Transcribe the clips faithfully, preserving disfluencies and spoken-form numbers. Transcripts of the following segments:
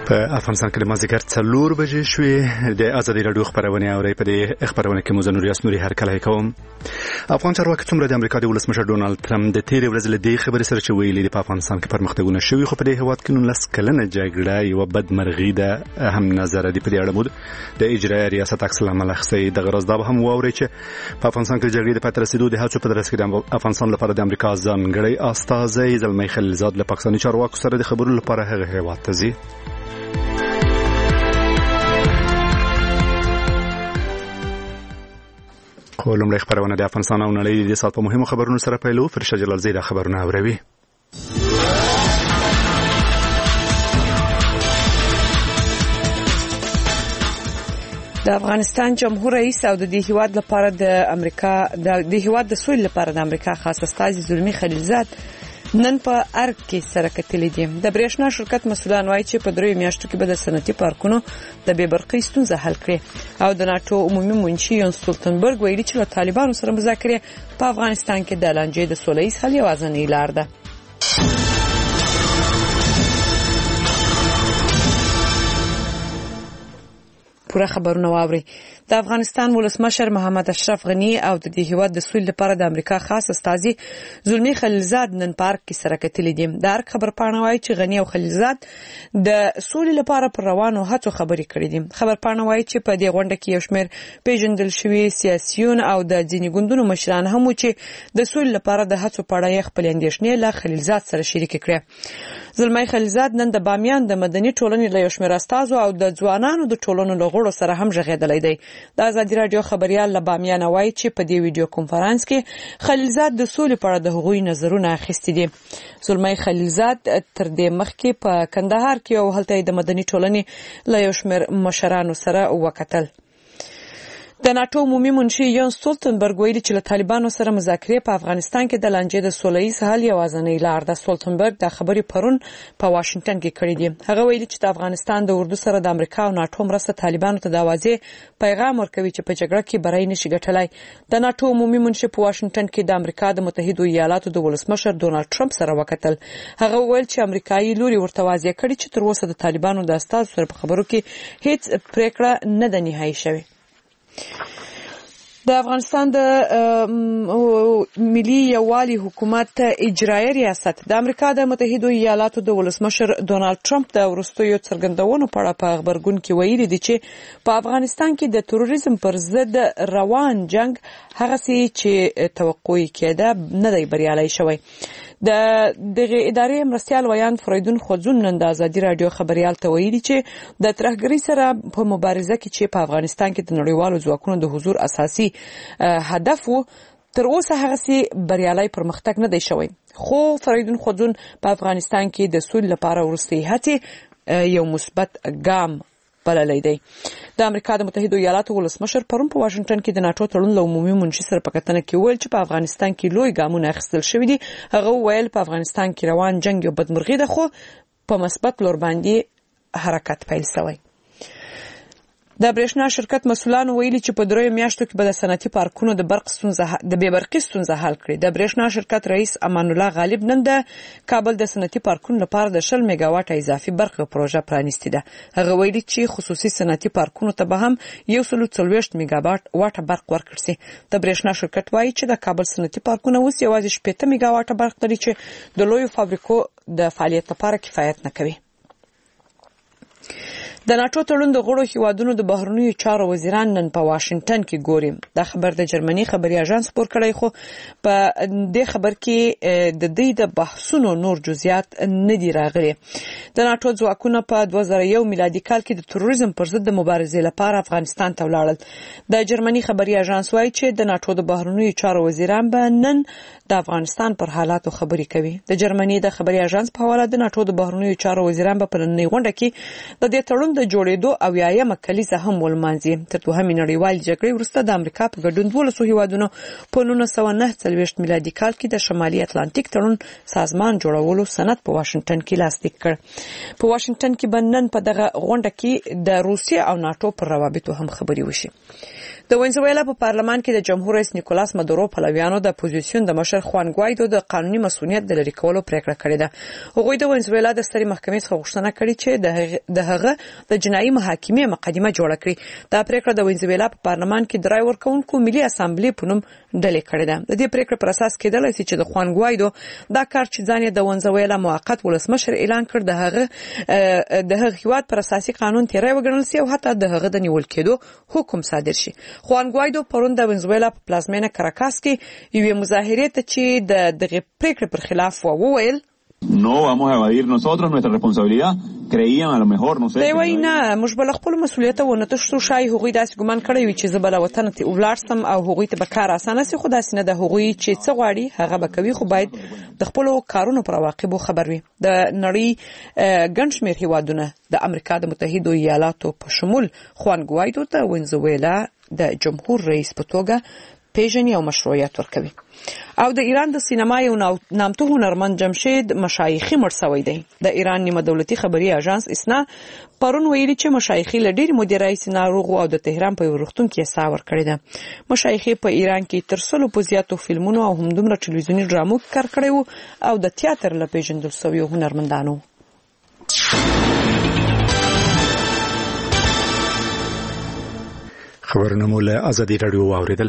په افغانستان کې د مازدیګر څلور بجې شوې د ازادي راډیو خبرونه اوري. په دې خبرونه کې موږ نور یاسنوري هر کله کوم. افغان چارواکي څومره د امریکا د ولسمشر ډونالد ټرمپ د تیرې ورځې له دې خبرې سره چې ویلي د افغانستان کې پرمختګونه شوي خو په دې هیواد کې نن لس کلنه جګړه یو بدمرغي ده هم نظر دی. په دې اړه مو د اجرایي ریاست عکس العمل اخیستی د غرض دا هم واوري چې په افغانستان کې جګړې د پاتې رسیدو د هڅو په درس کې د افغانستان لپاره د امریکا ځانګړی استازی زلمی خلیلزاد له پاکستاني چارواکو سره د خبرو لپاره هغه هیواد ته ځي. لومړی خبرونه د افغانستان او نړۍ د سات په مهمو خبرونو سره پیلو. فرشته جلالزی د خبرونه اوروي. د افغانستان جمهور رئیس او د دې هیواد لپاره د امریکا د دې هیواد د سولې لپاره د امریکا خاص استازي زلمی خلیلزاد نن په ارګ کې سره کتلې دي. د برېښنا شرکت مسولان وایي چې په دریو میاشتو کې به د صنعتي پارکونو د بې برقۍ ستونزه حل کړي او د ناتو عمومي منشي یون سټولټنبرګ ویلي چې له طالبانو سره مذاکرې په افغانستان کې د لانجې د سولې ایز حل یوازینۍ لار ده. پوره خبرونه واوري. د افغانستان ولسمشر محمد اشرف غنی او د دې هیواد د سولې لپاره د امریکا خاص استازي زلمی خلیلزاد نن پارک کې سره کتلې دي. د ارګ خبر پاڼه وایي چې غنی او خلیلزاد د سولې لپاره پر روانو هڅو خبرې کړې دي. خبر پاڼه وایي چې په دې غونډه کې یو شمېر پیژندل شوي سیاسيون او د ځینې ګوندونو مشران هم چې د سولې لپاره د هڅو په اړه خپل اندېښنې له خلیلزاد سره شریک کړې. زلمی خلیلزاد نن د بامیان د مدني ټولنې له یو شمېر استازو او د ځوانانو د ټولنو له غړو سره هم ژغېدلی دی. د ازادي راډیو خبريال له بامیان وایي چې په دې ویډیو کانفرنس کې خلیلزاد د سولې په اړه د هغوی نظرونه اخیستي دي. زلمی خلیلزاد تر دې مخکې په کندهار کې او هلته د مدني ټولنې له یو شمېر مشرانو سره وکتل. د ناتو عمومي منشي یون سټولټنبرګ ویلي چې له طالبانو سره مذاکرې په افغانستان کې د لانجې د سولې ایز حل یوازینۍ لار ده. سټولټنبرګ د خبرې پرون په واشنگټن کې کړې دي. هغه ویلي چې د افغانستان د اردو سره د امریکا او ناتو مرسته طالبانو ته د اوازې پیغام ورکوي چې په جګړه کې بری نشي ګټلای. د ناتو عمومي منشي په واشنگټن کې د امریکا د متحده ایالاتو د ولسمشر ډونالد ټرمپ سره وکتل. هغه ویل چې امریکایي لوري ورته واضح کړي چې تر اوسه د طالبانو د استازو سره په خبرو کې هیڅ پریکړه نه ده نهایی شوې. د افغانستان د ملي یووالي حکومت اجرایي ریاست د امریکا د متحده ایالاتو د ولسمشر ډونالد ټرمپ د وروستیو څرګندونو په اړه په خبرګون کې ویلي دي چې په افغانستان کې د تروریزم پر ضد روان جنگ هغه څه چې توقع کېده نه دی بریالي شوی. د دغه ادارې مرستيال ویان فریدون خوځون نن د ازادي راډیو خبريال ته ویلي چې د ترهګرۍ سره په مبارزه کې چې په افغانستان کې د نړیوالو ځواکونو د حضور اساسي هدف وو تر اوسه هغه سي بریالي پرمختګ نه دی شوی. خو فریدون خوځون په افغانستان کې د سولې لپاره ورستي هڅې یو مثبت ګام بللی دی. د امریکا د متحده ایالاتو ولسمشر پرون په واشنگټن کې د ناتو تړون له عمومي منشي سره په کتنه کې ویل چې په افغانستان کې لوی ګامونه اخیستل شوي دي. هغه ویل په افغانستان کې روان جنگ یو بدمرغي ده خو په مثبت لور باندې حرکت پیل شوی. د برېښنا شرکت مسولان ویلي چې په دریو میاشتو کې به د صنعتي پارکونو د برق ستونزه د بې برقۍ ستونزه حل کړي. د برېښنا شرکت رئیس امان الله غالب نن د کابل د صنعتي پارکونو لپاره د شل میگا واټ اضافي برق پروژه پرانیستې ده. هغه ویلي چې خصوصي صنعتي پارکونو ته به هم یو سل څلوېښت میگا واټ برق ورکړل شي. د برېښنا شرکت وایي چې د کابل صنعتي پارکونه اوس یوازې شپږ میگا واټ برق لري چې د لویو فابریکو د فعالیت لپاره کفایت نه کوي. د ناتو تړون د غړو هیوادونو د بهرنیو چارو وزیران نن په واشنگټن کې ګوري. دا خبر د جرمني خبري اژانس خبر کړی خو په دې خبر کې د دې د بحثونو نور جزئیات نه دی راغلي. د ناتو ځواکونه په دوه زره یو میلادي کال کې د تروریزم پر ضد د مبارزې لپاره افغانستان ته ولاړل. د جرمني خبري اژانس وایي چې د ناتو د بهرنیو چارو وزیران به نن د افغانستان پر حالاتو خبري کوي. د جرمني د خبري اژانس په حواله د ناتو د بهرنیو چارو وزیران په نننۍ غونډه کې د دې تړون د جوړېدو او یایمه کلیزه هم ولمانځي. تر دوهمې نړیوالې جګړې وروسته د امریکا په ګډون دولسو هیوادونو په نولس سوه نهه څلوېښت میلادي کال کې د شمالي اتلانتیک تړون سازمان جوړولو سند په واشنگټن کې لاسلیک کړ. په واشنگټن کې بنن په دغه غونډه کې د روسیې او ناتو پر روابطو هم خبرې وشي. د وینزویلا په پارلمان کې د جمهور رئیس نیکولاس مادورو پلویانو د اپوزیسیون د مشر خوان ګوایدو د قانوني مسؤلیت د لرې کولو پریکړه کړې ده. هغوی د وینزویلا د سترې محکمې څخه غوښتنه کړې چې د هغه د جنایي محاکمې مقدمه جوړه کړي. دا پریکړه د وینزویلا په پارلمان کې د رای ورکوونکو ملي اسامبلې په نوم ډلې کړې ده. د دې پریکړې پر اساس کېدلی شي چې د خوان ګوایدو دا کار چې ځان یې د وینزویلا موقت ولسمشر اعلان کړ د هغه د هغه هیواد پر اساسي قانون تیری وګڼل شي او حتی د هغه د نیول کېدو حکم صادر شي. خوان ګوایدو پرون د وینزویلا په پلازمینه کراکاس کې یوې مظاهرې ته چې د دغه پریکړې پر خلاف وویل No vamos a evadir nosotros nuestra responsabilidad. Creían a lo mejor no sé. دی وای نه موږ بل خپل مسؤلیت ونه تشو شای هغوی داسې ګمان کړی وي چې زبل وطن ته ولارسم او هغوی ته به کار اسانه سي. خو داسې نه د هغوی چې څه غواړي هغه به کوي خو باید د خپل کارونو پر عواقبو خبر وي. د نړۍ ګڼ شمېر هیوادونه د امریکا د متحده ایالاتو په شمول خوان ګوایدو ته وینزویلا د جمهور رئیس په توګه پیژني او مشروعیت ورکوي. او د ایران د سینما یو نامتو هنرمند جمشید مشایخی مړ شوی دی. د ایران نیمه دولتي خبري اژانس اسنا پرون ویلي چې مشایخی له ډېر مدیرای سیناروغ او د تهران په روغتون کې حساب ورکړی دی. مشایخی په ایران کې تر سلو په زیاتو فلمونو او همدومره ټلویزیوني ډرامو کار کړی وو او د تیاتر له پیژندل شویو هنرمندانو. خبرونه مو له ازادي رادیو واوریدل.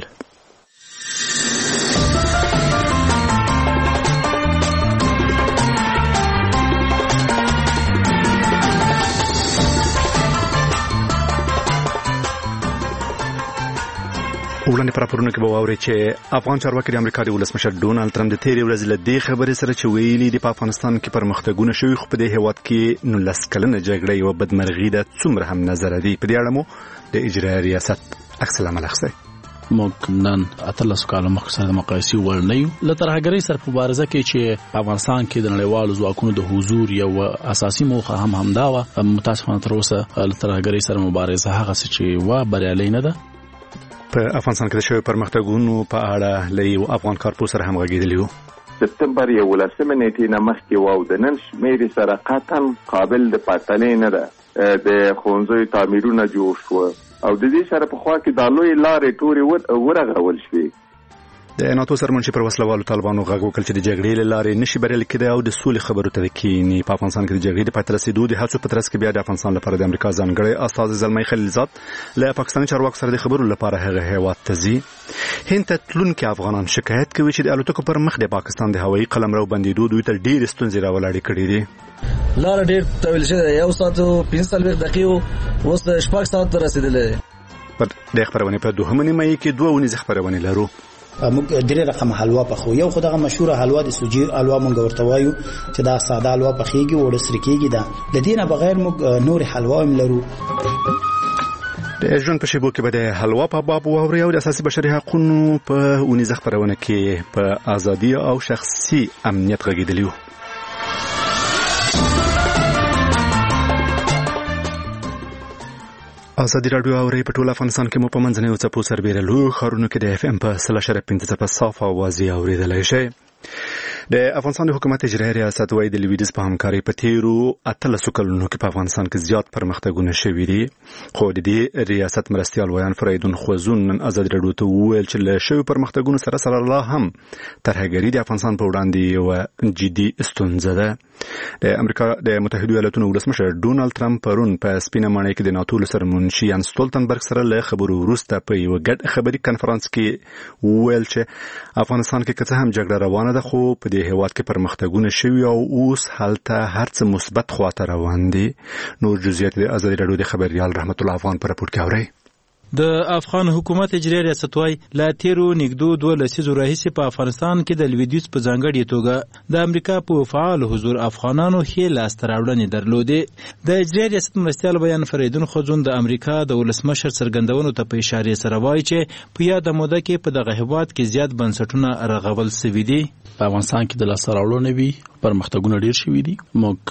وړاندې پر راپورونه کې به واورئ چې افغان چارواکي د امریکا د ولسمشر ډونالد ټرمپ د تېرې ورځې له دې خبرې سره چې ویلي دي په افغانستان کې پرمختګونه شوي خو په دې هېواد کې نولس کلنه جګړه یوه بدمرغي ده څومره هم نظره دي. په دې اړه مو د اجرایه ریاست عکس العمل اخیستی. موږ نن اتلس کاله مخکې سره د مقایسې وړ نه یو. له ترهګرۍ سره په مبارزه کې چې په افغانستان کې د نړیوالو ځواکونو د حضور یو اساسي موخه هم همدا وه. متاسفانه تر اوسه له ترهګرۍ سره مبارزه هغسې چې وه بریالۍ نه ده. په افغانستان کې د شویو پرمختګونو په اړه له یو افغان کارپوه سره هم غږېدلي وو. سپتمبر یولسمې نېټې نه مخکې واو د نن شمېرې سره قطعا قابل د پرتلې نه ده. د ښوونځیو تعمیرونه جوړ شوه او د دې سره په خوا کې دا لویې لارې ټورې ورغول شوې. د ناتو سرمنشي پر وسلوالو طالبانو غږ وکړ چې د جګړې له لارې نشي بریالي کېدی او د سولې خبرو ته کېني. په افغانستان کې د جګړې د پای ته رسېدو د هڅو په ترڅ کې بیا د افغانستان لپاره د امریکا ځانګړی استازی زلمی خلیلزاد له پاکستاني چارواکو سره د خبرو لپاره هغه هېواد ته ځي. هند ته تلونکي افغانان شکایت کوي چې د الوتکو پر مخ د پاکستان د هوایي قلمرو بندېدو دوی ته ډېرې ستونزې راولاړې کړې دي. لاره ډېر طویل شوې ده. یو ساعت او پنځه څلوېښت دقیقې اوس شپږ ساعت ته رسېدلی. پر دې خپرونې په دوهمه نیمایي کې دوه اونیزې خپرونې لرو. موږ درې رقم حلوا پخو. یو خو دغه مشهور حلوا د سوجي حلوا مونږ ورته وایو چې دا ساده حلوا پخېږي وړه سره کېږي. دا د دې نه بغیر موږ نور حلوا هم لرو. د ژوند په شیبو کې به د حلوا په باب واورئ او د اساسي بشري حقوقو په اونیزه خپرونه کې په ازادي او شخصي امنیت غږېدلي وو. ازادي رادیو اوري په ټول افغانستان کې مو په منځنیو څپو سربېره لویو ښارونو کې د اف ام په سل اشاریه پنځه څپه صاف اوازې اورېدلی شئ. د افغانستان د حکومت اجرایي ریاست وايي د لویدیځ په همکارۍ په تیرو اتلسو کلونو کې په افغانستان کې زیات پرمختګونه شوي دي. خو د دې ریاست مرستیال ویان فریدون خوزون نن ازادي رادیو ته وویل چې له شویو پرمختګونو سره سره لا هم ترهګري د افغانستان په وړاندې یوه جدي ستونزه ده. د امریکا د متحده ایالاتونو ولسمشر ډونالد ټرمپ پرون په سپینه ماڼۍ کې د ناتو سرمنشي یان سټولتنبرګ سره له خبرو وروسته په یوه ګډ خبري کنفرانس کې وویل چې افغانستان کې که څه هم جګړه روانه ده خو په دې هېواد کې پرمختګونه شوي او اوس هلته هر څه مثبت خواته روان دي. نور جزئیات د ازادي رادیو د خبریال رحمت الله افغان په راپور کې اورئ. د افغان حکومت اجرایي ریاست وايي لا تیرو نږدې دوه لسیزو راهیسې په افغانستان کې د لویدیځ په ځانګړې توګه د امریکا په فعال حضور افغانانو ښې لاسته راوړنې درلودې. د اجرایي ریاست مرستیال بیان فریدون خزون د امریکا د ولسمشر څرګندونو ته په اشارې سره وایي چې په یاده موده کې په دغه هېواد کې زیات بنسټونه رغول سوي دي. په افغانستان کې د لاسته راوړنې وي پرمختګونه ډېر شوي دي.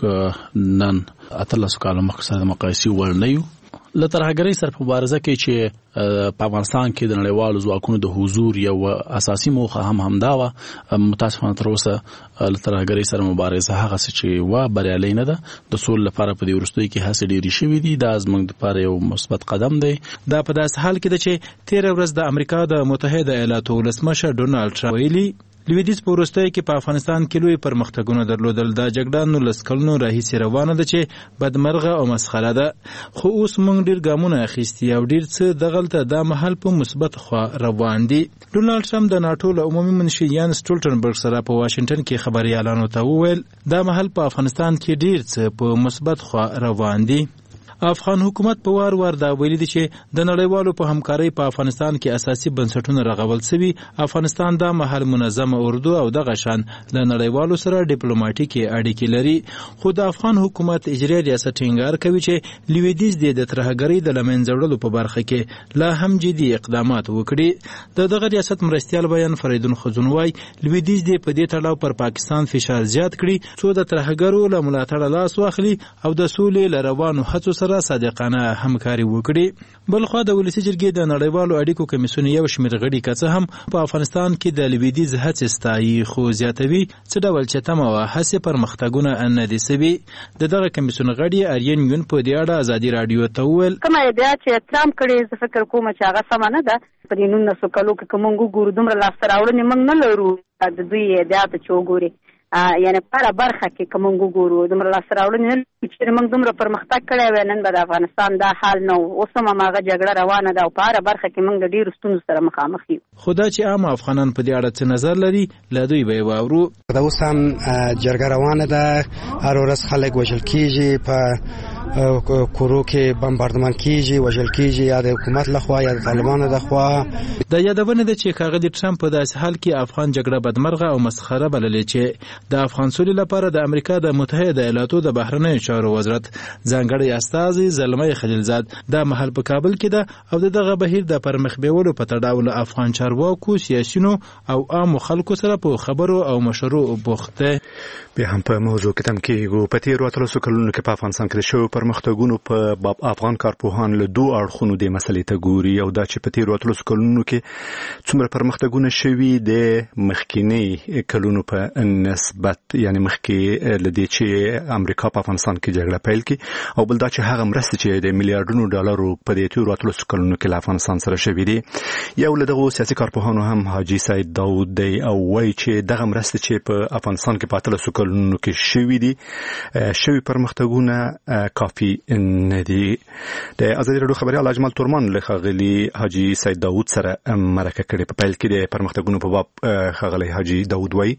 موږ نن اتلسو کالو مخکې سره د مقایسې وړ نه یو. له ترهګرۍ سره په مبارزه کې چې په افغانستان کې د نړیوالو ځواکونو د حضور یو اساسي موخه هم همدا وه. متاسفانه تر اوسه له ترهګرۍ سره مبارزه هغسې چې وه بریالۍ نه ده. د سولې لپاره په دې وروستیو کې هڅې ډېرې شوي دي. دا زموږ دپاره یو مثبت قدم دی. دا په داسې حال کې ده چې تېره ورځ د امریکا د متحده ایالاتو ولسمشر ډونالډ ټرمپ ویلي لویدیځ په وروستیو کې په افغانستان کې لوی پرمختګونه درلودل. دا جګړه نولس کلونو راهیسې روانه ده چې بدمرغه او مسخره ده. خو اوس موږ ډېر ګامونه اخیستي او ډېر څه دغلته دا مهال په مثبت خوا روان دي. ډونالډ ټرمپ د ناټو له عمومي منشي یان سټولټنبرګ سره په واشنګټن کې خبریالانو ته وویل دا مهال په افغانستان کې ډېر څه په مثبت خوا روان دي. افغان حکومت په وار وار دا ویلي دي چې د نړیوالو په همکارۍ په افغانستان کې اساسي بنسټونه رغول سوي. افغانستان دا مهال منظمه اردو او دغه شان له نړیوالو سره ډیپلوماټیکي اړیکې لري. خو د افغان حکومت اجرایي ریاست ټینګار کوي چې لویدیځ د ترهګرۍ د له منځه وړلو په برخه کې لا هم جدي اقدامات وکړي. د دغه ریاست مرستیال بیان فریدون خزون وايي لویدیځ د په دې تړاو پر پاکستان فشار زیات کړي څو د ترهګرو له ملاتړه لاس واخلي او د سولې له روانو هڅو سره صادقانه همکاري وکړي. بلخوا د ولسي جرګې د نړیوالو اړیکو کمیسیون یو شمېر غړي که څه هم په افغانستان کې د لویدیځ هڅې ستایي خو زیاتوي څه ډول چې تمه وه هسې پرمختګونه نه دي سوي. د دغه کمیسیون غړي آرین یون په دې اړه ازادي راډیو ته وویل کومه ادعا چې ټرمپ کړې زه فکر کوم چې هغه سمه نه ده. په دې نولسو کلو کې که موږ وګورو دومره لاسته راوړنې موږ نه لرو. د دوی ادعا ته چې وګورې یعنې په هره برخه کې که موږ وګورو دومره لاسته راوړنې نه لرو چې موږ دومره پرمختګ کړی وی نن به د افغانستان دا حال نه و. اوس هم هماغه جګړه روانه ده او په هره برخه کې موږ د ډېرو ستونزو سره مخامخ یو. خو دا چې عام افغانان په دې اړه څه نظر لري له دوی به یې واورو. دا اوس هم جګړه روانه ده. هر ورځ خلک وژل کېږي، په کورو کې بمباردمان کېږي، وژل کېږي یا د حکومت لخوا یا د طالبانو لخوا. د یادونه ده چې ښاغلي ټرمپ په داسې حال کې افغان جګړه بدمرغه او مسخره بللې چې د افغان سولې لپاره د امریکا د متحده ایالاتو د بهرنیو چارو وزارت ځانګړی استازی زلمی خلیلزاد دا مهال په کابل کې ده او دغه بهیر د پرمخ بیولو په تړاو له افغان چارواکو، سیاسیونو او عامو خلکو سره په خبرو او مشورو بوخت دی. بیا هم په موضوع کې تم کېږو. په تېرو اتلسو کلونو کې په افغانستان کې د شویو پرمختګونو په باب افغان کارپوهان له دوو اړخونو دې مسلې ته ګوري. او دا چې په تېرو اتلسو کلونو کې څومره پرمختګونه شوي د مخکینی کلونو په نسبت، یعنی مخکې له دې چې امریکا په افغانستان کې جګړه پیل کړي، او بل دا چې هغه مرستې چې د میلیارډونو ډالرو په دې تېرو اتلسو کلونو کې له افغانستان سره شوي دي. یو له دغو سیاسي کارپوهانو هم حاجي سید داود دی او وایي چې دغه مرستې چې په افغانستان کې په اتلسو کلونو کې شوي دي شوي پرمختګونه کافي نه دي. د ازادي راډیو خبریال اجمل تورمان له ښاغلي حاجي سید داود سره مرکه کړې. په پیل کې د پرمختګونو په باب ښاغلی حاجي داود وایي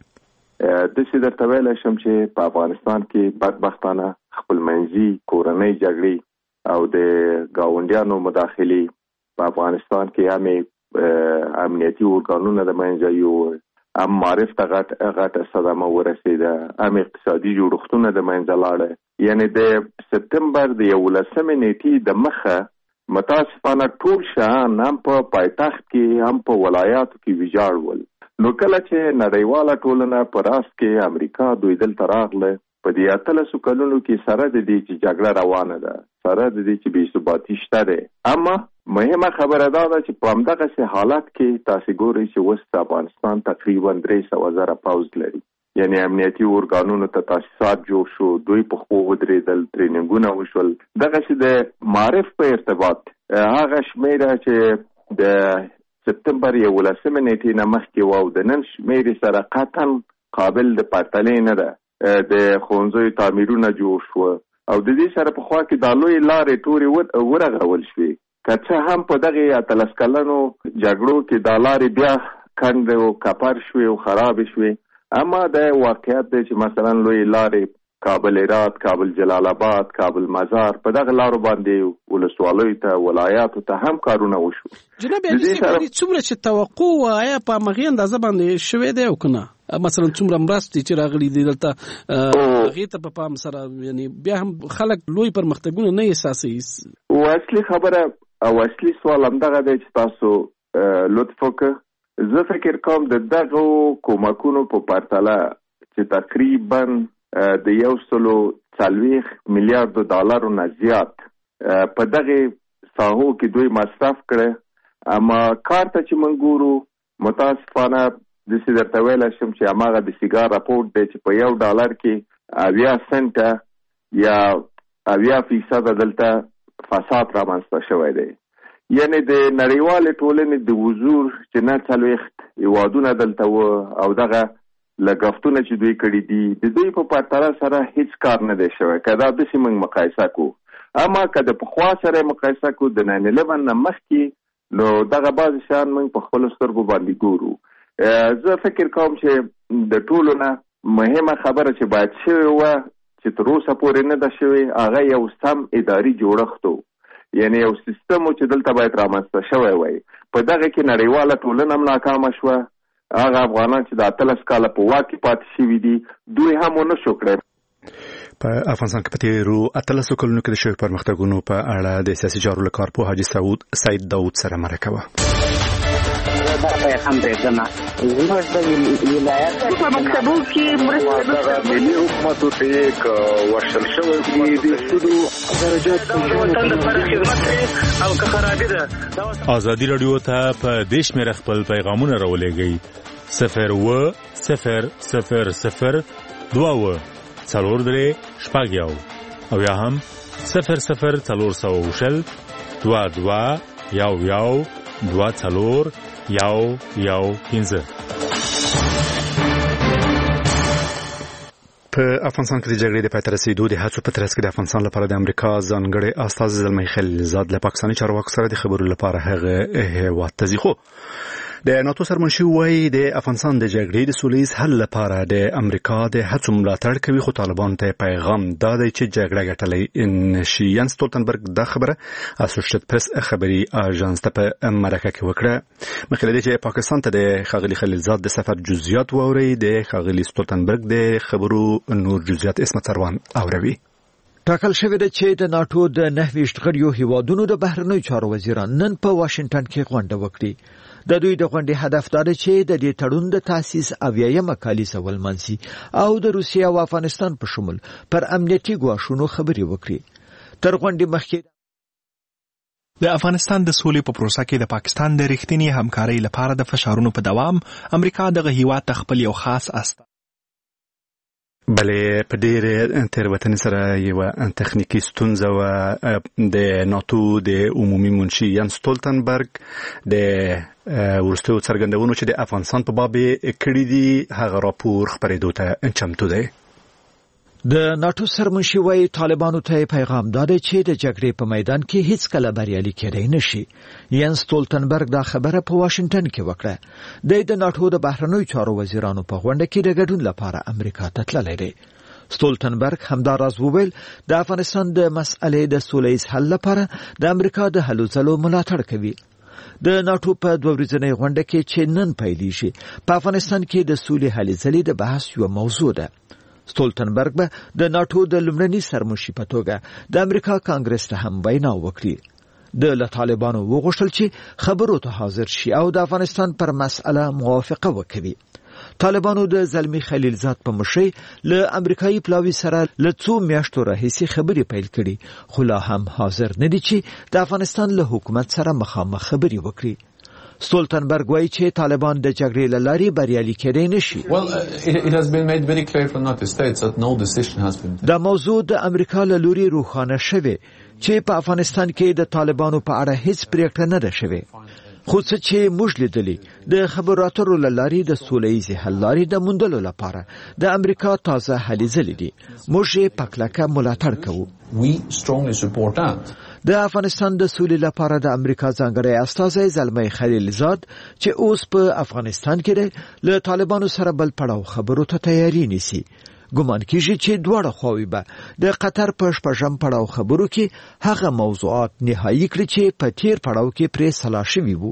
داسې درته ویلی شم چې په افغانستان کې بدبختانه خپلمنځي کورنۍ جګړې او د ګاونډیانو مداخلې په افغانستان کې هم امنیتي ارګانونه د منځه یوړل، هم معارف ته غټ غټه صدمه ورسېده، هم اقتصادي جوړښتونه د منځه لاړه. یعنې د سپتمبر د یولسمې نیټې د مخه متاسفانه ټول شیان هم په پایتخت کې هم په ولایاتو کې ویجاړ ول. نو کله چې نړیواله ټولنه په راس کې امریکا دوی دلته راغله، په دې اتلسو کلونو کې سره د دې چې جګړه روانه ده، سره د دې چې بې ثباتي شته دی، اما مهمه خبره دا ده چې په همدغسې حالت کې تاسې ګورئ چې اوس افغانستان تقریبا درې سوه زره پوځ لري. یعنی امنیتي ارګانونو ته تاسیسات جوړ شو، دوی په خو ودرېدل، ټریننګونه وشول. دغسې د معارف په ارتباط هغه شمېره چې د سپتمبر یولسمې نیټې نه مخکې وه او د نن شمېرې سره قطعا قابل د پرتلې نه ده. د ښوونځیو تعمیرونه جوړ شوه او د دې سره په خوا کې دا لویې لارې ټورې ورغول شوې. که څه هم په دغې اتلس کلنو جګړو کې دا لارې بیا کند او کپر شوې او خرابې شوې، اما دا واقعیت دی چې مثلا لویې لارې کابل هرات، کابل جلال آباد، کابل مزار په دغه لارو باندې ولسوالیو ته ولایاتو ته هم کارونه وشو. جناب علي صاحب څومره چې توقع و آیا په همغې اندازه باندې شوی دی او که نه؟ مثلا څومره مرستې چې راغلي دي دلته هغې ته په پام سره یعنی بیا هم خلک لوی پرمختګونه نه احساسوي؟ او اصلي خبره او اصلي سوال همدغه دی چې تاسو لطف وکړه. زه فکر کوم د دغو کومکونو په پرتله چې تقریبا د یو سلو څلوېښت میلیارډو ډالرو نه زیات په دغه ساحو کې دوی مصرف کړه. اما کار ته چې موږ ګورو متاسفانه داسې درته ویلی شم چې هماغه د سیګار راپورټ دی چې په یو ډالر کې اویا سنټه یا اویا فیصده دلته فساد رامنځته شوی دی. یعنې د نړیوالې ټولنې د حضور چې نه څلوېښت هېوادونه دلته و او دغه لګښتونه چې دوی کړي دي د دوی په پرتله سره هیڅ کار نه دی شوی که دا داسې موږ مقایسه کړو. اما که د پخوا سره مقایسه کړو د ناین الیون نه مخکې نو دغه بعضې شیان موږ په خپلو سترګو باندې ګورو. زه فکر کوم چې د ټولو نه مهمه خبره چې باید شوې وه چې تر اوسه پورې نه ده شوې هغه یو سم اداري جوړښت و، یعنی یو سیستم چې دلته باید رامنځته شوی وای. په دغه کې نړیواله ټولنه هم ناکامه شوه. هغه افغانان چې د اتلس کاله په واک کې پاتې شوي دي دوی هم ونه شو کړی. په افغانستان کې په تېرو اتلسو کلونو کې د شویو پرمختګونو په اړه د سیاسي چارو له کارپوه حاجي سعید داود سره مرکه وه. هم درېږمه زموږ د ولایت په مکتبو کې مرسته ملي حکومتو ته یې ورشل شوی دي د سودو درجات د وطن لپاره خدمت کوي او که خرابي ده. ازادي راډیو ته په دې شمېره خپل پیغامونه راولېږئ صفر اووه صفر صفر صفر دوه اووه څلور درې شپږ یو او یا هم صفر صفر څلور سوه شل دوه دوه یو یو دوه څلور یو یو پنځه. په افغانستان کې د جګړې د پای ته رسېدو د هڅو په ترڅ کې د افغانستان لپاره د امریکا ځانګړی استازی زلمی خلیلزاد له پاکستاني چارواکو سره د خبرو لپاره هغه هېواد ته ځي. خو د ناتو سرمنشي وایي د افغانستان د جګړې د سولیز حل لپاره د امریکا د هڅو ملاتړ کوي، خو طالبان ته پیغام دا دی چې جګړه ګټلی نشي. ینس سټولتنبرګ دا خبره اسوسییټډ پریس خبري اژانس ته په مرکه کې وکړه. مخکې له دې چې پاکستان ته د ښاغلي خلیلزاد د سفر جزئیات واوري، د ښاغلي سټولتنبرګ د خبرو نور جزئیات اسمت سروان اوروي. ټاکل شوې ده چې د ناتو د نهه ویشت غړیو هیوادونو د بهرنیو چارو وزیران نن په واشنگټن کې غونډه وکړي. د دوی د غونډې هدف دا دی چې د دې تړون د تاسیس اویایمه کالیزه ولمانځي او د روسیې او افغانستان په شمول پر امنیتي ګواښونو خبرې وکړي. تر غونډې مخکې د افغانستان د سولې په پروسه کې د پاکستان د رښتینې همکارۍ لپاره د فشارونو په دوام امریکا دغه هیواد ته خپل یو خاص است بلې په ډېرې تېروتنې سره یوه تخنیکي ستونزه وه. د ناتو د عمومي منشي ینس سټولتنبرګ د وروستیو څرګندونو چې د افغانستان په باب یې کړي دي هغه راپور خپرېدو ته چمتو دی. د ناتو سرمنشي وایي طالبانو ته پیغام دا دی چې د جګړې په میدان کې هیڅ کله بریالي کېدای نشي. ینس سټولتنبرګ دا خبره په واشنگټن کې وکړه. د د ناتو د بهرنیو چارو وزیرانو په غونډه کې د ګډون لپاره امریکا ته تللی دی. سټولتنبرګ همداراز وویل د افغانستان د مسئلې د سولهییز حل لپاره د امریکا د هلو ځلو ملاتړ کوي. د ناتو په دوه ورځنۍ غونډه کې چې نن پیلېږي په افغانستان کې د سولې هلې ځلې د بحث یوه موضوع ده. سټولتنبرګ به د ناتو د لومړني سرمنشي په توګه د امریکا کانګرس ته هم وینا وکړي. د له طالبانو وغوښتل چې خبرو ته حاضر شي او د افغانستان پر مسأله موافقه وکړي. طالبانو د زلمی خلیلزاد په مشرۍ له امریکایي پلاوي سره له څو میاشتو راهیسې خبرې پیل کړي، خو لا هم حاضر نه دي چې د افغانستان له حکومت سره مخامخ خبرې وکړي. سټولتنبرګ وایي چې طالبان د جګړې له لارې بریالي کېدای نشي. دا موضوع د امریکا له لوري روښانه شوې چې په افغانستان کې د طالبانو په اړه هیڅ پریکړه نه ده شوې. خو څه چې موږ لیدلي د خبرو اترو له لارې د سولهییزې حل لارې د موندلو لپاره د امریکا تازه هلې ځلې دي. موږ یې په کلکه ملاتړ کوو. د افغانستان د سولې لپاره د امریکا ځانګړی استازی زلمی خلیلزاد چې اوس په افغانستان کې دی له طالبانو سره بل پړاو خبرو ته تیاری نیسي. ګمان کیږي چې دواړه خواوې به د قطر په شپږم پړاو خبرو کې هغه موضوعات نهایی کړي چې په تیر پړاو کې پرې سلا شوي وو.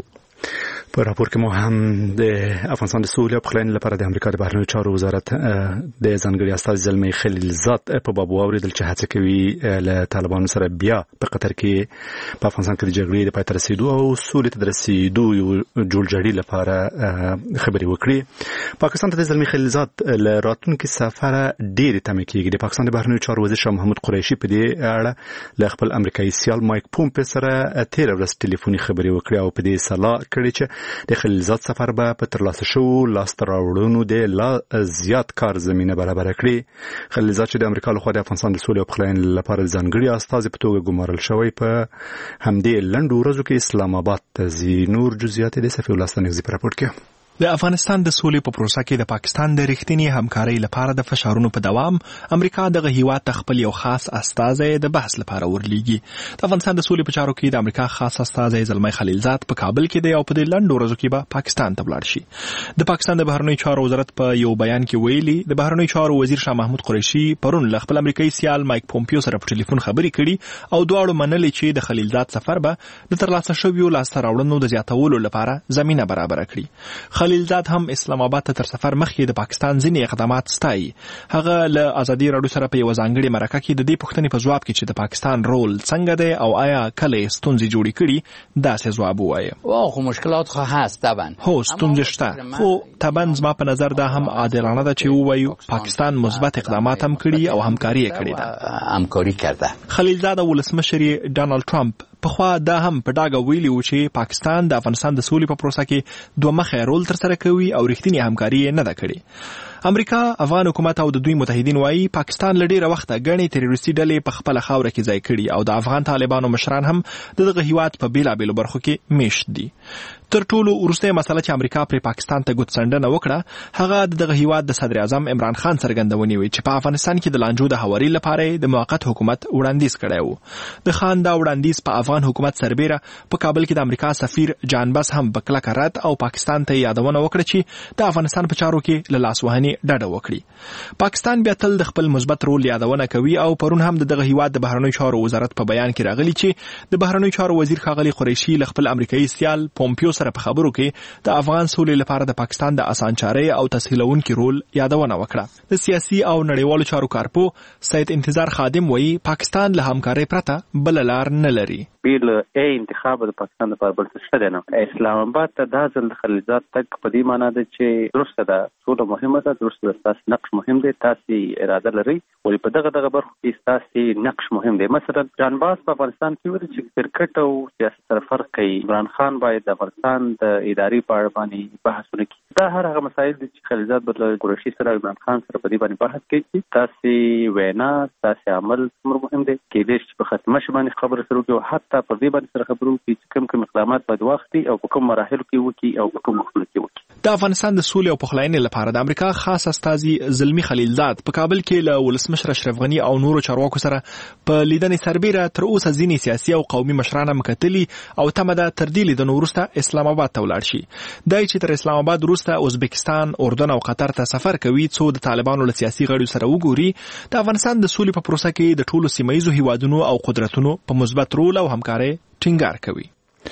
په راپور کې مو هم د افغانستان د سولې او پخلاینې لپاره د امریکا د بهرنیو چارو وزارت د ځانګړي استازي زلمي خلیلزاد په باب واوریدل چې هڅه کوي له طالبانو سره بیا په قطر کې په افغانستان کې د جګړې د پای ته رسیدو او سولې ته د رسیدو یو جوړجاړي لپاره خبرې وکړي. پاکستان ته د زلمي خلیلزاد له راتلونکي سفر ډېرې تمې کېږي. د پاکستان د بهرنیو چارو وزیر شاه محمود قریشي په دې اړه له خپل امریکایي سیال مایک پومپیو سره تیر ورځ ټلیفوني خبرې وکړي او په دې سلا کړي چې د خلیلزاد سفر به په ترلاسه شوو لاسته راوړنو د لا زیات کار زمینه برابر کړي. خلیلزاد چې د امریکا لخوا د افغانستان د سولې او پخلاینې لپاره ځانګړي استازي په توګه ګمارل شوی په همدې لنډو ورځو کې اسلام آباد ته ځي. نور جزئیات د صفي الله ستانکزي په راپور کې. د افغانستان د سولې په پروسه کې د پاکستان د رښتینی همکارۍ لپاره د فشارونو په دوام امریکا دغه هیواد ته خپل یو خاص استازی د بحث لپاره ورلیږي. د افغانستان د سولې په چارو کې د امریکا خاص استازی زلمي خلیلزاد په کابل کې دی او په دې لنډو ورځو کې به پاکستان ته ولاړ شي. د پاکستان د بهرنیو چارو وزارت په یو بیان کې ویلي د بهرنیو چارو وزیر شاه محمود قریشي پرون له خپل امریکایي سیال مایک پومپیو سره په ټلیفون خبرې کړي او دواړو منلي چې د خلیلزاد سفر به د ترلاسه شویو لاسته راوړنو د زیاتولو لپاره زمینه برابر کړي. خلیلزاد هم اسلام آباد ته تر سفر مخکې د پاکستان ځینې اقدامات ستایي. هغه له ازادي راډیو سره په یو ځانګړي مرکه کې د دې پوښتنې په ځواب کې چې د پاکستان رول څنګه دی او آیا کله ستونزې جوړې کړي داسې ځواب ووایه. واخو مشکلات خو هست طبعا. هو ستونزې شته خو طبعا زما په نظر دا هم عادلانه ده چې ووایو پاکستان مثبت اقدامات هم کړي او همکاري یې کړې ده. همکاري کرده. خلیلزاد او ولسمشر ډانلډ ټرمپ پخوا دا هم په ډاګه ویلي و چې پاکستان د افغانستان د سولې په پروسه کې دوه مخی رول ترسره کوي او رښتینې همکاري یې نه ده کړې. امریکا، افغان حکومت او د دوی متحدین وایي پاکستان له ډیره وخته ګڼې تروریستي ډلې په خپله خاوره کې ځای کړي او د افغان طالبانو مشران هم د دغه هیواد په بیلابیلو برخو کې میشت دي. تر ټولو وروستۍ مسله چې امریکا پر پاکستان ته ګوتڅنډنه وکړه هغه د دغه هیواد د صدر اعظم عمران خان څرګندونې وې چې په افغانستان کې د لانجو د هواري لپاره د موقت حکومت وړاندیز کړی و. د خان دا وړاندیز په افغان حکومت سربیره په کابل کې د امریکا سفیر جان بس هم په کلکه رد او پاکستان ته یادونه وکړه چې د افغانستان په چارو کې له لاسوهنې ډډه وکړي. پاکستان بیا تل د خپل مثبت رول یادونه کوي او پرون هم د دغه هیواد د بهرنیو چارو وزارت په بیان کې راغلی چې د بهرنیو چارو وزیر ښاغلی قریشي له خپل امریکایي سیال پومپیو سره په خبرو کې د افغان سولې لپاره د پاکستان د اسانچارۍ او تسهیلونکي رول یادونه وکړه. د سیاسي او نړیوالو چارو کارپو سید انتظار خادم وایي پاکستان له همکارۍ پرته بل لار نه لري. بیل ای انتخاب د پاکستان لپاره بل څه شته نه. اسلام آباد ته دا ځل د خلیلزاد تک په دې معنی ده چې درسته ده سوله مهمه ده، درسته ده تاسو نقش مهم دی، تاسو اراده لري ولې په دغه دغه برخو کې تاسو نقش مهم دی. مثلا جان باس په افغانستان کې ویل چې کرکټ او سیاست سره فرق کوي. عمران خان باید د افغانستان د اداري په اړه باندې بحثونه کوي. دا هر هغه مسایل دي چې خلیلزاد بدل قریشي سره عمران خان سره په دې باندې بحث کوي. تاسو وینا تاسو عمل څومره مهم دی کې دې چې په ختمه شي باندې خبره سره کوي حتی په دې باندې سره خبرو کې کوم کوم اقدامات باید واخلي او په کوم مراحلو کې وکړي او په کوم وختونو کې وکړي. د افغانستان د سولې او پخلاینې لپاره د امریکا خاص استازي زلمي خلیلزاد په کابل کې له ولسمشر اشرف غني او نورو چارواکو سره په لیدنې سربیره تر اوسه ځینې سیاسي او قومي مشران مکتلي او تمه ده تر دې لیدنو وروسته اسلام آباد ته ولاړ شي. دای چې تر اسلام آباد وروسته ازبکستان، اردن او قطر ته سفر کوي څو د طالبانو له سیاسي غړیو سره وګوري. د افغانستان د سولې په پروسه کې د ټولو سیمایي هیوادونو او قدرتونو په مثبت رول او همکارۍ ټینګار کوي.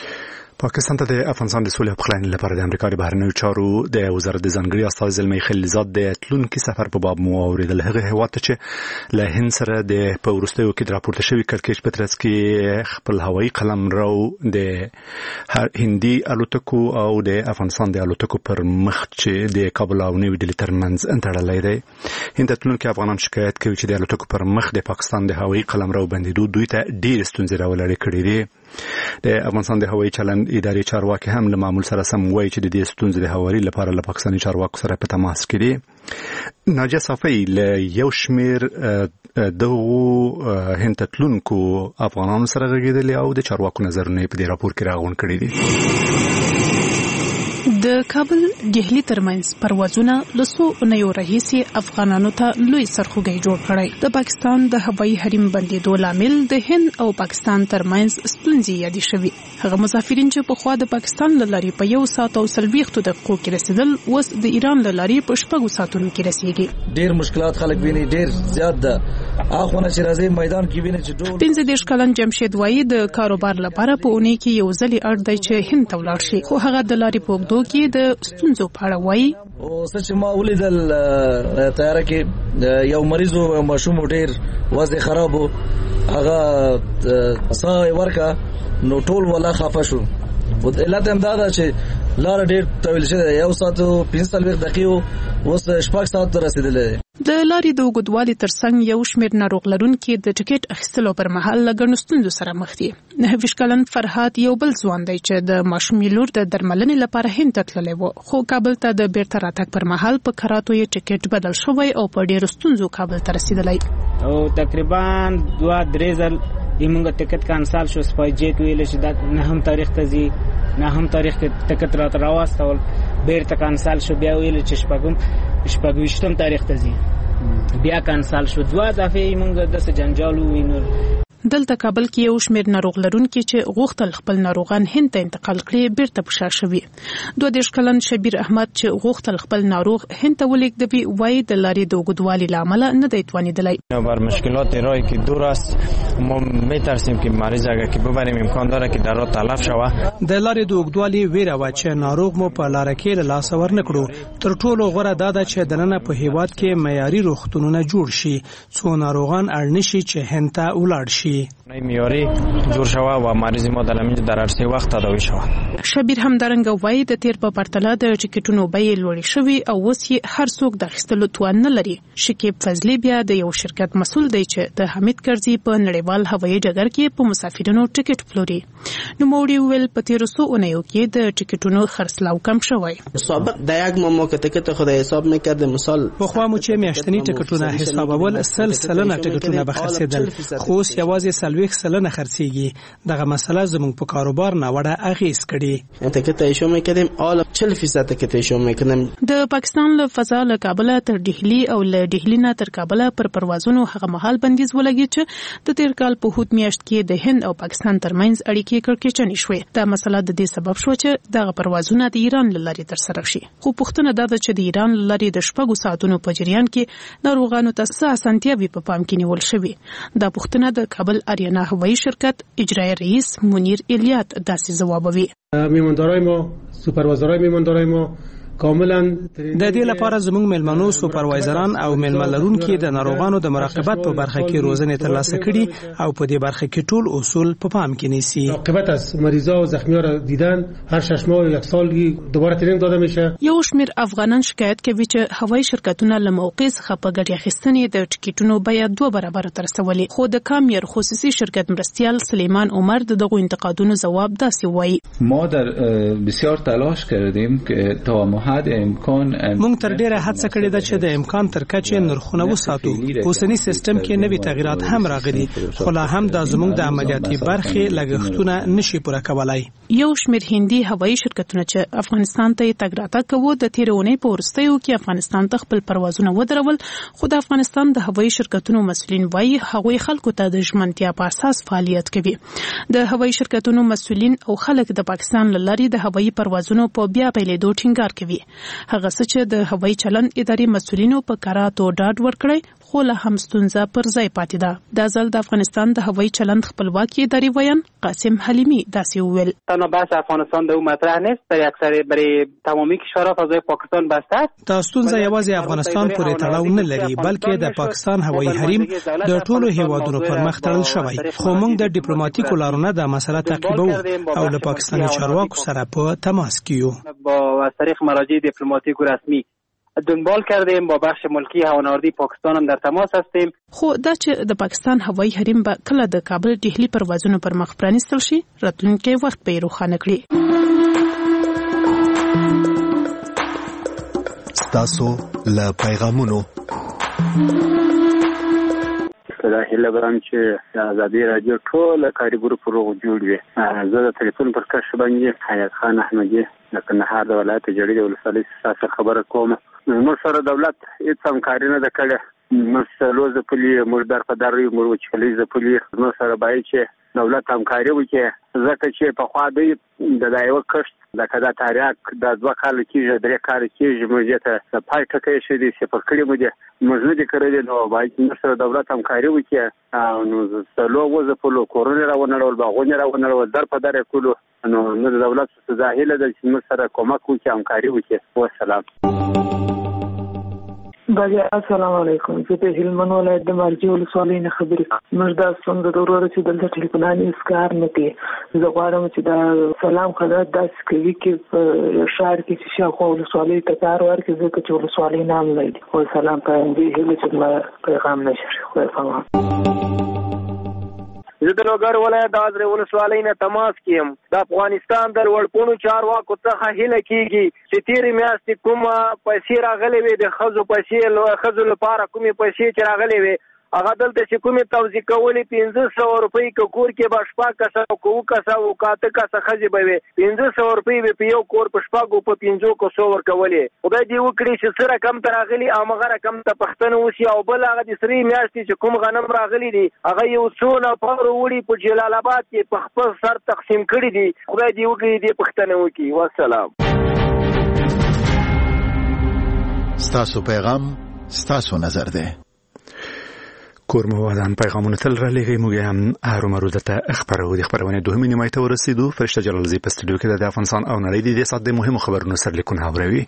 پاکستان ته د افغانستان د سولې او پخلاینې لپاره د امریکا د بهرنیو چارو د وزارت د ځانګړي استازي زلمي خلیلزاد د تلونکي سفر په باب مو اوریدل. هغه هیواد ته چې له هند سره د پورستیو کې راپورته شوی کړکېچ په ترڅ کې خپل هوایي قلمرو د هندي الوتکو او د افغانستان د الوتکو پر مخ چې د کابل او نیو ډیلی ترمنځ انتړلې دی. هند تلونکي افغانان شکایت کوي چې د الوتکو پر مخ د پاکستان د هوایي قلمرو بندیدو دوی ته ډېر ستونزې راولړې کړې دي. د افغانستان د هوایي چلند اداري چارواکي هم له معمول سره سم وایي چې د دې ستونزې د هواري لپاره له پاکستاني چارواکو سره په تماس کې دي. ناجیه صافی له یو شمیر دغو هند تلونکو افغانانو سره غږېدلې او د چارواکو نظرونه په دې راپور کې راغونډ کړي دي. د د کابل دهلی ترمنځ پروازونه لسو اونیو راهیسې افغانانو ته لوی سرخوږی جوړ کړی. د پاکستان د هوایي حریم بندیدو لامل د هند او پاکستان ترمنځ ستونزې یادې شوې. هغه مسافرین چې په خوا د پاکستان له لارې په یو ساعت او څلوېښتو دقیقو کې رسیدل اوس د ایران له لارې په شپږو ساعتونو کې رسیږي. ډېر مشکلات خلک ویني، ډېر زیات ده. اخونه چې راځي میدان کې ویني چې ډول پنځه دېرش کلن جمشید وایي د کاروبار لپاره په اونۍ کې یو ځلې اړ دی چې هند ته ولاړ شي، خو هغه د لارې په اوږدو کې د ستونزو په اړه وایي. او څه چې ما ولیدل تیاره کې یو مریض و، ماشوم ډېر وضع خراب و، هغه ساه ورکا نو ټول ولا خفه شو. علت هم دا ده چې لار ډېر طویل شوی دی، یو ساعت او پنځه څلوېښت دقیقې اوس شپږ ساعت ته رسېدلی دی. د لارې د اوږدوالي ترڅنګ یو شمېر ناروغ لرونکي د ټکټ اخیستلو پر مهال له ګڼو ستونزو سره مخ دي. نهه ویشت کلن فرهاد یو بل ځوان دی چې د ماشومې لور د درملنې لپاره هند ته تللی و، خو کابل ته د بیرته راتګ پر مهال په کراتو یې ټکټ بدل شوی او په ډېرو ستونزو کابل ته رسېدلی. او تقریبا دوه درې ځل یمونږ ټکټ کانسل شو. سپای جیټ ویل چې دا نه هم تاریخ ته ځي، نه هم تاریخ کې ټکټ راته راواستول، بیرته کانسل شو. بیا ویل چې شپږم شپږویشتم تاریخ ته ځي، بیا کانسل شو. دوه دفعې یمونږ داسې جنجال ووینو. دلته کابل کې یو شمېر ناروغ لرونکي چې غوښتل خپل ناروغان هند ته انتقال کړي بیرته په شا شوي. دوه دېرش کلن شبیر احمد چې غوښتل خپل ناروغ هند ته ولېږدوي وایي د لارې د اوږدوالي له امله نه دی توانېدلی. بر مشکلات راهی که دور است ما میترسیم که مریض اگر که ببریم امکان داره که در راه تلف شوه. د لارې د اوږدوالي ویره وه چې ناروغ مو په لاره کې له لاسه ورنکړو. تر ټولو غوره دا ده چې دننه په هیواد کې معیاري روغتونونه جوړ شي څو ناروغان اړ نشي چې هند ته ولاړ شي. معیاري جوړ شوه و مریض ما در همینجا در عرصه وخت تداوی شوه. شبیر همدارنګه وایي د تیر په پرتله د ټکټونو بیې لوړې شوي او اوس یې هر څوک د اخیستلو توان نه لري. شکیب فضلي بیا د یو شرکت مسؤل دی چې د حمید کرزي په نړیوال هوایي ډګر کې په مسافرینو ټکټ پلوري. نوموړي ویل په تیرو څو اونیو کې د ټکټونو خرڅلاو کم شوی. سابق د یک ماه ما که ټکټ خود حساب میکردم، مثال پخوا مو چې میاشتني ټکټونه حسابول سل سلنه ټکټونه به خرڅېدل، خو اوس یوازې څلوېښت سلنه خرڅېږي. دغه مسله زموږ په کاروبار ناوړه اغېز کړي. ټکټ ایشو میکردم حالا چهل فیصد ټکټ ایشو میکردم. د پاکستان له فضا له کابل تر دهلی او له دهلی نه تر کابل پر پروازونو هغه مهال بندیز ولګي چې د تیر کال په هوت میاشت کې د هند او پاکستان ترمنځ اړیکې کړکېچنې شوې. دا مسله د دې سبب شو چې دغه پروازونه د ایران له لارې ترسره شي. خو پوښتنه دا ده چې د ایران له لارې د شپږو ساعتونو په جریان کې ناروغانو ته څه اسانتیاوې په پام کې نیول شوې. دا پوښتنه د کابل آریانا هوایي شرکت اجرایی رئیس منیر الیات داسې ځوابوي. میماندارای ما، سوپروایزرای میماندارای ما کاملا د دې لپاره زموږ مېلمنو سوپروایزران او مېلملرونکو د ناروغانو د مراقبت په برخه کې روزنه ترلاسه کړي او په دې برخه کې ټول اصول په پام کې نیسي. مراقبت از مریضا و زخمی‌ها را دیدن هر شش ماه یک سال دوباره ترینینګ داده میشه. یو شمېر افغانان شکایت کوي چې هوایي شرکتونه له موقع څخه په ګټې اخیستنې د ټکټونو بیه دوه برابر ترسولي. خو د کامیر خصوصي شرکت مرستیال سلیمان عمر دغه انتقادونو جواب داسې وایي. ما در بسیار تلاش کردیم که تا مونږ تر ډیره هڅه کړې ده چې د امکان تر کچې نرخونه وساتو. اوسنی سیستم کې نوي تغیرات هم راغلي، خو لا هم د زموږ د عملیاتي برخې لګښتونه نشي پوره کولای. یو شمېر هندي هوایي شرکتونه چې افغانستان ته تګ راتګ کوي د تیرونې په وروستیو کې افغانستان ته خپل پروازونه ودرول، خو د افغانستان د هوایي شرکتونو مسؤلین وایي هغوی خلکو ته د ژمنتیا په اساس فعالیت کوي. د هوایي شرکتونو مسؤلین او خلک د پاکستان له لارې د هوایي پروازونو په بیا پیلېدو ټینګار کوي. هغه څه چې د هوایي چلند اداري مسؤلینو په کراتو ډاډ ورکړی، خو له هم ستونزه پر ځای پاتې ده. دا ځل د افغانستان د هوایي چلند خپلواکي اداري ویان قاسم حلیمی داسې وویل. تنها بحث افغانستان د اون مطرح نیست، در اکثر برای تمامی کشورها فضای پاکستان بسته است. دا ستونزه یوازې افغانستان پورې تړاو نه لري، بلکې د پاکستان هوایي حریم د ټولو هیوادونو پر مخ تړل شوی. خو موږ د ډیپلوماټیکو لارو نه د مسله تعقیبو او له پاکستاني چارواکو سره په تماس کې یو. با از طریق مراجع دیپلماتیک و رسمی دنبال کردیم، با بخش ملکی هوانوردی پاکستان هم در تماس هستیم. خو دا چې د پاکستان هوایي حریم به کله د کابل دهلی پروازونو پر مخ پرانیستل شي، راتلونکي وخت به روښانه کړي. ستاسو له پیغامونو په دا هیله برم چې د ازادي راډیو ټول کاري ګروپ روغ جوړ وي. زه د ټلیفون پر کش باندې حیات خان احمدي د کندهار د ولایت جړې د ولسوالۍ څخه خبره کوم. موږ سره دولت هیڅ همکاري نه ده کړې. موږ سلو ځپلي، موږ در په در یو، موږ وچکلي ځپلي. موږ سره باید چې دولت همکاري وکړي، ځکه چې پخوا دوی د دا یوه کښت لکه دا تاریاک دا دوه کاله کېږي، درې کاله کېږي، موږ دې ته د پای ټکی شوي دي، صفر کړي مو دي، موږ نه دي کړی. نو باید موږ سره دولت همکاري وکړي. نو سلو وځپلو، کورونه را ونړول، باغونه را ونړول، در په در یې کړو. نو نه د دولت څخه هیله ده چې موږ سره کومک وکړي، همکاري وکړي. والسلام. بله السلام علیکم. زه د هلمند ولایت د مارجې ولسوالۍ نه خبرې کوم. موږ دا ستونزه د وروره چې دلته ټلیفونان هېڅ کار نه کوي. زه غواړم چې دا سلام خدمت داسې کوي چې په ښار کې چې شاوخوا ولسوالۍ ته کار ورکړي، ځکه چې ولسوالۍ نام لري. والسلام. په همدې هیله چې زما پیغام نشر. خدای زه د لوګر ولایت د ازرې ولسوالۍ نه تماس کیم. د افغانستان د لوړپوړو چارواکو څخه هیله کیږي چې تیرې میاشتې کومه پیسې راغلې وي، د ښځو پیسې، ښځو لپاره کومې پیسې چې راغلې وي، هغه دلته چې کومې توزیع کولې پنځه سوه روپۍ که کور کې به شپږ کسه او که اووه کسه او که اته کسه ښځې به وي، پنځه سوه روپۍ به په یو کور په شپږو په پنځو کسو ورکولې. خدای دې وکړي چې څه رقم ته راغلي همغه رقم ته پښتنه وشي. او بل هغه د سرې میاشتې چې کوم غنم راغلي دي هغه یو څو نفرو وړي په جلال آباد کې په خپل سر تقسیم کړي دي. خدای دې وکړي دې پښتنه وکړي. والسلام. ستاسو پیغام ستاسو نظر ده. کورموادان پیغامونه تل را لېږئ. موږ هم هرومرو درته خپرو. د خپرونې دوهمې نیمایي ته ورسېدو. فرشته جلالزی په سټوډیو کې د افغانستان او نړۍ د دې ساعت د مهمو خبرونو سرلیکونه اوروي.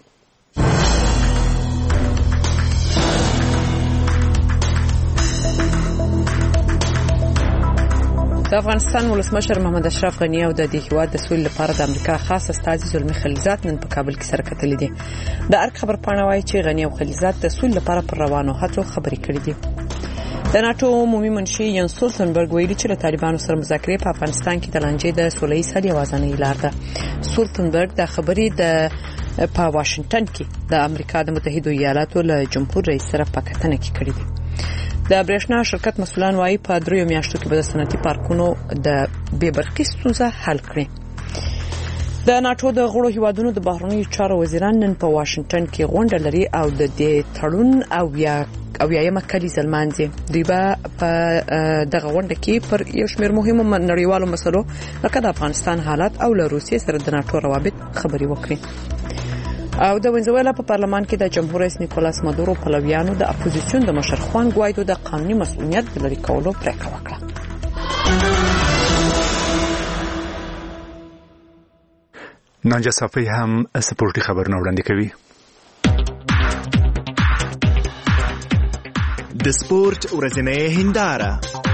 د افغانستان ولسمشر محمد اشرف غنی او د دې هیواد د سولې لپاره د امریکا خاص استازي زلمی خلیلزاد نن په کابل کې سره کتلې دي. د ارګ خبر پاڼه وايي چې غنی او خلیلزاد د سولې لپاره پر روانو هڅو خبرې کړې دي. د ناتو عمومي منشي ین سولتنبرګ ویلي چې له طالبانو سره مذاکرې په افغانستان کې د لانجې د سولې حل یوازینۍ لار ده. سولتنبرګ د خبرې د په واشنگټن کې د امریکا د متحده ایالاتو له جمهور رئیس سره په کتنه کې کړې دي. د برېښنا شرکت مسؤلان وايي په دریو میاشتو کې به د صنعتي پارکونو د بې برقي ستونزه حل کړي. د ناتو د غړو هیوادونو د بهرنیو چارو وزیران نن په واشنگټن کې غونډه لري او د دې تړون او یا او یایمه کلیزه لمانځي. دوی به په دغه غونډه کې پر یو شمېر مهمو نړیوالو مسلو لکه د افغانستان حالات او له روسیې سره د ناتو روابط خبرې وکړي. او د وینزویلا په پارلمان کې د جمهور رئیس نیکولاس مادورو پلویانو د اپوزیسیون د مشر خوان ګوایدو د قانوني مسؤلیت د لرې کولو پریکړه وکړه. نانجا صافی هم سپورټي خبرونه وړاندې کوي. د سپورت ورځنۍ هنداره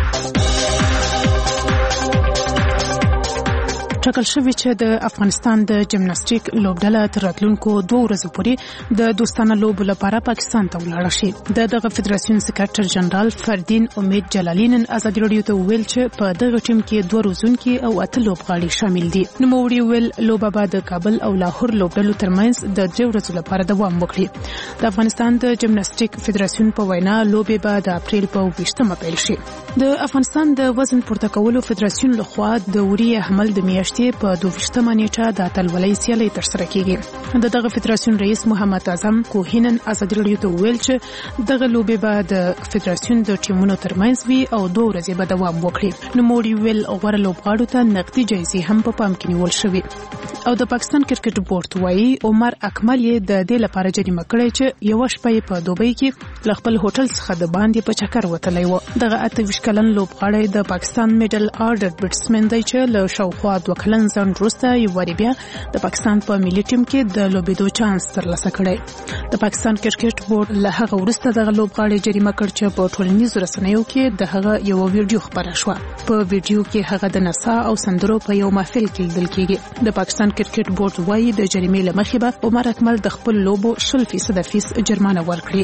ټاکل شوی چې د افغانستان د جمناستیک لوبډله تر راتلونکو دوه ورځې پورې د دوستانه لوبو لپاره پاکستان ته ولاړ شي. د دغه فدراسیون سکرټر جنرال فردین امید جلالی نن ازادي راډیو ته ویل چې په دغه ټیم کې دوه روزونکي او اته لوبغاړي شامل دي. نوموړي ویل لوبه به د کابل او لاهور لوبډلو ترمنځ د درې ورځو لپاره دوام وکړي. د افغانستان د جمناستیک فدراسیون په وینا لوبې به د اپریل په ویشتمه پیل شي. د افغانستان د وزن پورته کولو فدراسیون لخوا د وری حمل د میاشتې په دوه نیټه د اتلولۍ سیالي ترسره کیږي. د دغه فدراسیون رئیس محمد اعظم کوهینن ازادي راډیو ته ویل چې دغه لوبې به د فدراسیون د ټیمونو ترمنځ وي او دوه ورځې به دوام وکړي. نوموړي ویل غوړه لوبغاړو ته نقدي جایزې هم په پام کې نیول شوې. او د پاکستان کرکټ بورډ وايي عمر اکمل یې د دې لپاره جریمه کړې چې یو شپه په دوبۍ کې ل خپل هوټل څخه د باندې په چکر وتلی و. دغه اته ویشت کلن لوبغاړی د پاکستان میډل آرډر بیټسمن دی چې له شاوخوا دوه کلن ځنډ وروسته یو واری بیا د پاکستان په ملي ټیم کې د لوبېدو چانس ترلاسه کړی. د پاکستان کرکټ بورډ له هغه وروسته دغه لوبغاړی جریمه کړ چې په ټولنیزو رسنیو کې د هغه یو ویډیو خبره شوه. په ویډیو کې هغه د نڅا او سندرو په یو محفل کې لیدل کېږي. د پاکستان کرکټ بورډ وايي د جریمې له مخې به عمر اکمل د خپل لوبو شل فیصد فیس جرمانه ورکړي.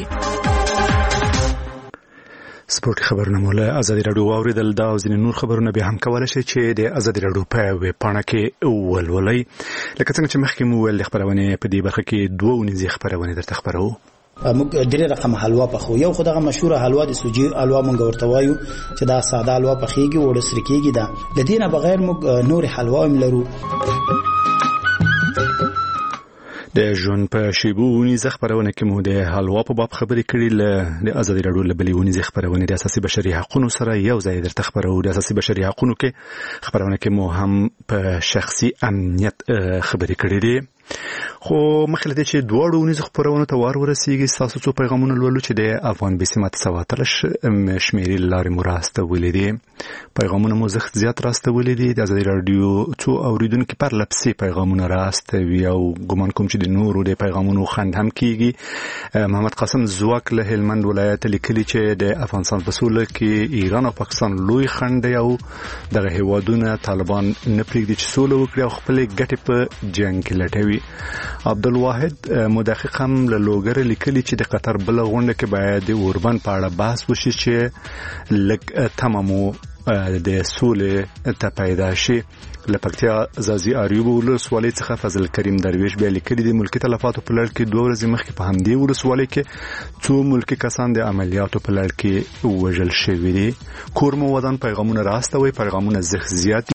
سپورټي خبرونه مو له ازادي راډیو واوریدل. دا او ځینې نور خبرونه به هم کولای شي چې د ازادي راډیو په ویب پاڼه کې ولولئ. لکه څنګه چې مخکې مو ویل خبرونه په دې برخه کې دوه ونیزې خبرونه درته خبرو. موږ ډېر رقم حلوا پخو یو خدغه مشهور حلوا د سوجي حلوا موږ ورته وایو چې دا ساده حلوا پخېږي وړ سره کېږي دا د دې نه بغیر موږ نور حلوا هم لرو. د ژوند په شیبو ونیزه خبرونه کې مو د حلوا په باب خبرې کړې ل د ازادي راډیو له بلې ونیزه خبرونه د اساسي بشري حقوقو سره یو ځای درته خبرو. د اساسي بشري حقوقو کې خبرونه کې مو هم په شخصي امنیت خبرې کړې دي. خو مخکې له دې چې دواړو ونیزو خبرونو ته وار ورسیږي ستاسو څو پیغامونه لولو چې د افغان بسمت سواتلش شمیرې لارې مو راستولې دي. پیغامونه مو زښت زیات راستولې دي. د ازادي راډیو څو اوریدونکو پر لپسې پیغامونه راستوي او ګمان کوم چې د نورو د پیغامونو خند هم کیږي. محمد قاسم زواک له هلمند ولایت لیکلي چې د افغانستان په سوله کې ایران او پاکستان لوی خند دی او دغه هیوادونه طالبان نه پرېږدي چې سوله وکړي او خپل ګټې په جنگ کې لټوي. عبدالواحد مدقق هم له لوګر لیکلي چې د قطر بل غونډه کې باید د اوربان په اړه بحث وشي چې لږ تمامو د سولې ته پیدا شي. له پکتیا زازي اریوب ولسوالۍ څخه فضل کریم درویش بیا لیکلي د ملکی تلفاتو په لړ کې دوه ورځې مخکې په همدې ولسوالۍ کې څو ملکی کسان د عملیاتو په لړ کې وژل شوي دي. کورمو ودان پیغامونه راستوي پیغامونه زښت زیات